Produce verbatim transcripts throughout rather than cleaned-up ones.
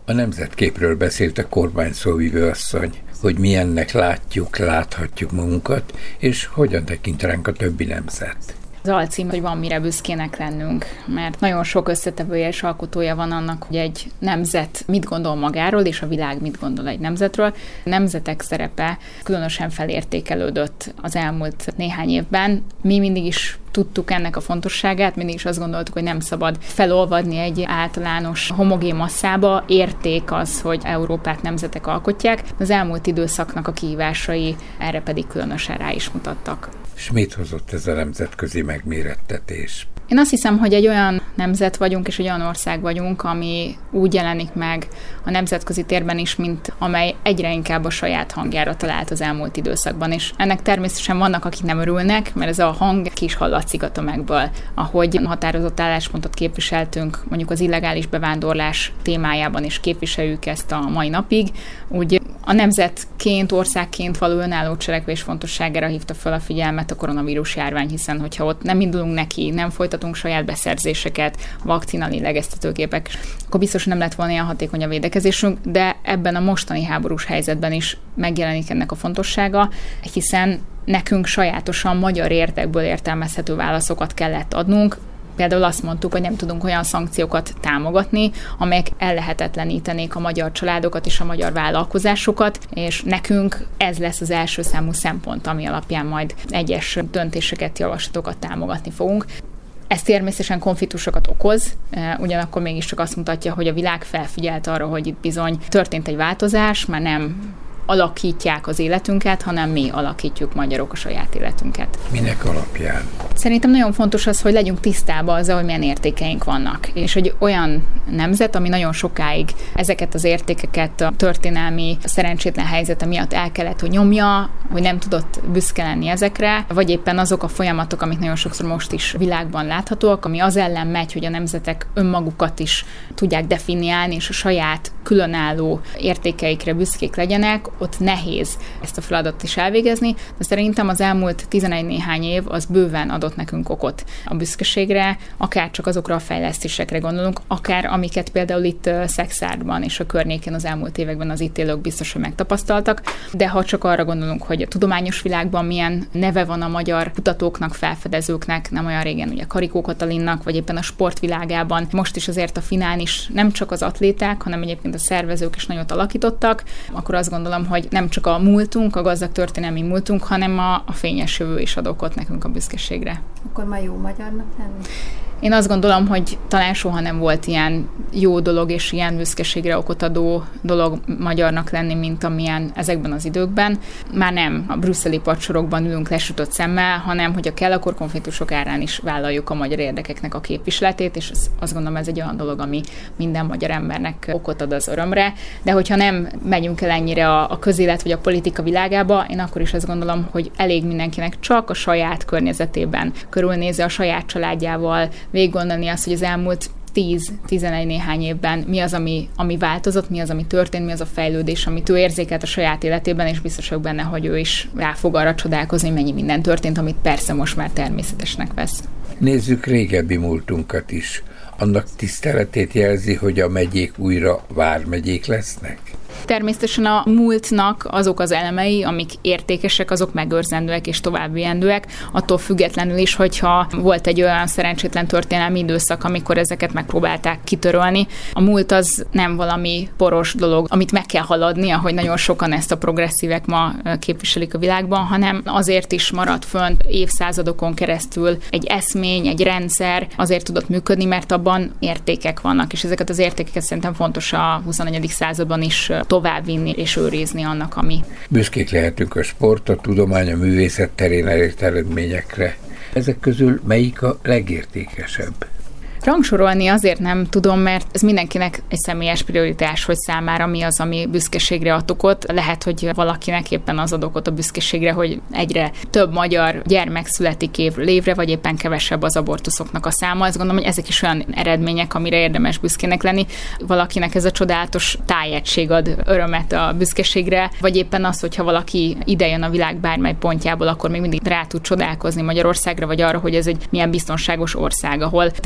A nemzetképről beszélt a kormányszóvivő asszony, hogy milyennek látjuk, láthatjuk magunkat, és hogyan tekint ránk a többi nemzet. Az alcím, hogy van mire büszkének lennünk, mert nagyon sok összetevője és alkotója van annak, hogy egy nemzet mit gondol magáról, és a világ mit gondol egy nemzetről. A nemzetek szerepe különösen felértékelődött az elmúlt néhány évben. Mi mindig is tudtuk ennek a fontosságát, mindig is azt gondoltuk, hogy nem szabad felolvadni egy általános homogén masszába. Érték az, hogy Európát nemzetek alkotják. Az elmúlt időszaknak a kihívásai erre pedig különösen rá is mutattak. És mit hozott ez a nemzetközi megmérettetés? Én azt hiszem, hogy egy olyan nemzet vagyunk, és egy olyan ország vagyunk, ami úgy jelenik meg a nemzetközi térben is, mint amely egyre inkább a saját hangjára talált az elmúlt időszakban. És ennek természetesen vannak, akik nem örülnek, mert ez a hang ki is hallatszik a tömegből. Ahogy határozott álláspontot képviseltünk, mondjuk az illegális bevándorlás témájában is képviseljük ezt a mai napig, úgy a nemzetként, országként való önálló cselekvés fontosságára hívta fel a figyelmet a koronavírus járvány, hiszen hogyha ott nem indulunk neki, nem folytatunk saját beszerzéseket, vakcina, lélegeztetőgépek, akkor biztos nem lett volna ilyen hatékony a védekezésünk, de ebben a mostani háborús helyzetben is megjelenik ennek a fontossága, hiszen nekünk sajátosan magyar érdekből értelmezhető válaszokat kellett adnunk. Például azt mondtuk, hogy nem tudunk olyan szankciókat támogatni, amelyek ellehetetlenítenék a magyar családokat és a magyar vállalkozásokat, és nekünk ez lesz az első számú szempont, ami alapján majd egyes döntéseket, javaslatokat támogatni fogunk. Ez természetesen konfliktusokat okoz, ugyanakkor mégiscsak azt mutatja, hogy a világ felfigyelt arra, hogy itt bizony történt egy változás, már nem alakítják az életünket, hanem mi alakítjuk magyarok a saját életünket. Minek alapján? Szerintem nagyon fontos az, hogy legyünk tisztában azzal, hogy milyen értékeink vannak. És hogy olyan nemzet, ami nagyon sokáig ezeket az értékeket a történelmi szerencsétlen helyzete miatt el kellett, hogy nyomja, hogy nem tudott büszke lenni ezekre, vagy éppen azok a folyamatok, amik nagyon sokszor most is világban láthatóak, ami az ellen megy, hogy a nemzetek önmagukat is tudják definiálni, és a saját különálló értékeikre büszkék legyenek, ott nehéz ezt a feladatot is elvégezni, de szerintem az elmúlt tizenegy néhány év az bőven adott nekünk okot a büszkeségre, akár csak azokra a fejlesztésekre gondolunk, akár amiket például itt Szexárdban és a környékén az elmúlt években az itt élők biztos, hogy megtapasztaltak, de ha csak arra gondolunk, hogy a tudományos világban milyen neve van a magyar kutatóknak, felfedezőknek, nem olyan régen ugye Karikó Katalinnak, vagy éppen a sportvilágában, most is azért a finán is nem csak az atléták, hanem egyébként a szervezők is nagyot alakítottak, akkor azt gondolom, hogy nem csak a múltunk, a gazdag történelmi múltunk, hanem a, a fényes jövő is ad okot nekünk a büszkeségre. Akkor ma jó magyarnak lenni? Én azt gondolom, hogy talán soha nem volt ilyen jó dolog és ilyen büszkeségre okot adó dolog magyarnak lenni, mint amilyen ezekben az időkben. Már nem a brüsszeli padsorokban ülünk lesütött szemmel, hanem hogy a kell, akkor konfliktusok árán is vállaljuk a magyar érdekeknek a képviseletét, és azt gondolom, ez egy olyan dolog, ami minden magyar embernek okot ad az örömre. De hogyha nem megyünk el ennyire a, a közélet vagy a politika világába, én akkor is azt gondolom, hogy elég mindenkinek csak a saját környezetében körülnézze, a saját családjával, végig gondolni azt, hogy az elmúlt tíz-tizenegy néhány évben mi az, ami, ami változott, mi az, ami történt, mi az a fejlődés, amit ő érzékelt a saját életében, és biztos vagyok benne, hogy ő is rá fog arra csodálkozni, mennyi minden történt, amit persze most már természetesnek vesz. Nézzük régebbi múltunkat is. Annak tiszteletét jelzi, hogy a megyék újra vármegyék lesznek? Természetesen a múltnak azok az elemei, amik értékesek, azok megőrzendőek és továbbviendőek, attól függetlenül is, hogyha volt egy olyan szerencsétlen történelmi időszak, amikor ezeket megpróbálták kitörölni. A múlt az nem valami poros dolog, amit meg kell haladni, ahogy nagyon sokan ezt a progresszívek ma képviselik a világban, hanem azért is maradt fönt évszázadokon keresztül egy eszmény, egy rendszer, azért tudott működni, mert abban értékek vannak, és ezeket az értékeket szerintem fontos a huszonegyedik században is továbbvinni és őrizni annak, ami. Büszkék lehetünk a sport, a tudomány, a művészet terén elért eredményekre. Ezek közül melyik a legértékesebb? Rangsorolni azért nem tudom, mert ez mindenkinek egy személyes prioritás, hogy számára mi az, ami büszkeségre ad okot. Lehet, hogy valakinek éppen az ad okot a büszkeségre, hogy egyre több magyar gyermek születik évről évre, vagy éppen kevesebb az abortuszoknak a száma. Azt gondolom, hogy ezek is olyan eredmények, amire érdemes büszkének lenni. Valakinek ez a csodálatos tájegység ad örömet a büszkeségre, vagy éppen az, hogyha valaki idejön a világ bármely pontjából, akkor még mindig rá tud csodálkozni Magyarországra, vagy arra, hogy ez egy milyen biztonságos ország, ahol tényleg nyugodt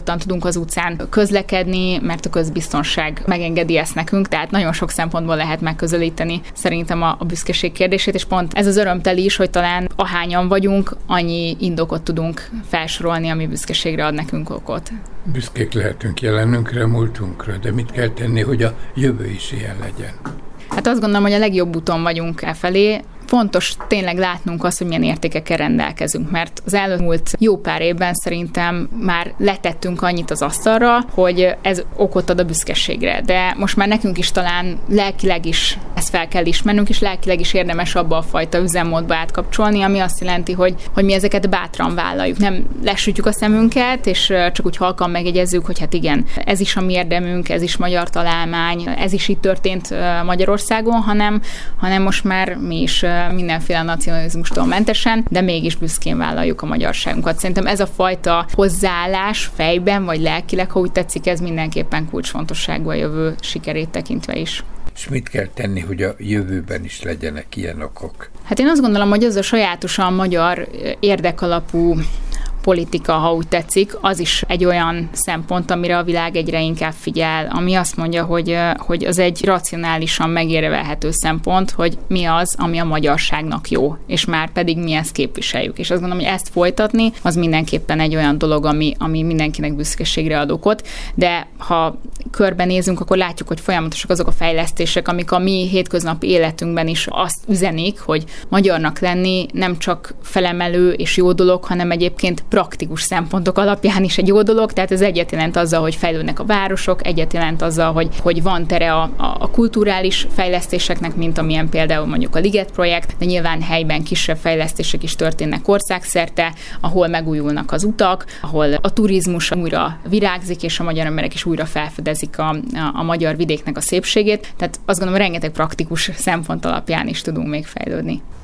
nyugodtan tudunk az utcán közlekedni, mert a közbiztonság megengedi ezt nekünk, tehát nagyon sok szempontból lehet megközelíteni szerintem a, a büszkeség kérdését, és pont ez az örömteli is, hogy talán ahányan vagyunk, annyi indokot tudunk felsorolni, ami büszkeségre ad nekünk okot. Büszkék lehetünk jelenünkre, múltunkra, de mit kell tenni, hogy a jövő is ilyen legyen? Hát azt gondolom, hogy a legjobb úton vagyunk e felé. Fontos tényleg látnunk azt, hogy milyen értékekkel rendelkezünk, mert az elmúlt jó pár évben szerintem már letettünk annyit az asztalra, hogy ez okot ad a büszkeségre, de most már nekünk is talán lelkileg is ezt fel kell ismernünk, és lelkileg is érdemes abba a fajta üzemmódba átkapcsolni, ami azt jelenti, hogy, hogy mi ezeket bátran vállaljuk. Nem lesütjük a szemünket, és csak úgy halkan megjegyezzük, hogy hát igen, ez is a mi érdemünk, ez is magyar találmány, ez is itt történt Magyarországon, hanem, hanem most már mi is mindenféle nacionalizmustól mentesen, de mégis büszkén vállaljuk a magyarságunkat. Szerintem ez a fajta hozzáállás fejben, vagy lelkileg, ha úgy tetszik, ez mindenképpen kulcsfontosságú a jövő sikerét tekintve is. És mit kell tenni, hogy a jövőben is legyenek ilyen okok? Hát én azt gondolom, hogy az a sajátosan magyar érdekalapú politika, ha úgy tetszik, az is egy olyan szempont, amire a világ egyre inkább figyel, ami azt mondja, hogy, hogy az egy racionálisan megérvelhető szempont, hogy mi az, ami a magyarságnak jó, és már pedig mi ezt képviseljük. És azt gondolom, hogy ezt folytatni, az mindenképpen egy olyan dolog, ami, ami mindenkinek büszkeségre ad okot, de ha körbenézünk, akkor látjuk, hogy folyamatosak azok a fejlesztések, amik a mi hétköznapi életünkben is azt üzenik, hogy magyarnak lenni nem csak felemelő és jó dolog, hanem egyébként praktikus szempontok alapján is egy jó dolog, tehát ez egyet jelent azzal, hogy fejlődnek a városok, egyet jelent azzal, hogy, hogy van tere a, a kulturális fejlesztéseknek, mint amilyen például mondjuk a Liget projekt, de nyilván helyben kisebb fejlesztések is történnek országszerte, ahol megújulnak az utak, ahol a turizmus újra virágzik, és a magyar emberek is újra felfedezik a, a, a magyar vidéknek a szépségét, tehát azt gondolom, rengeteg praktikus szempont alapján is tudunk még fejlődni.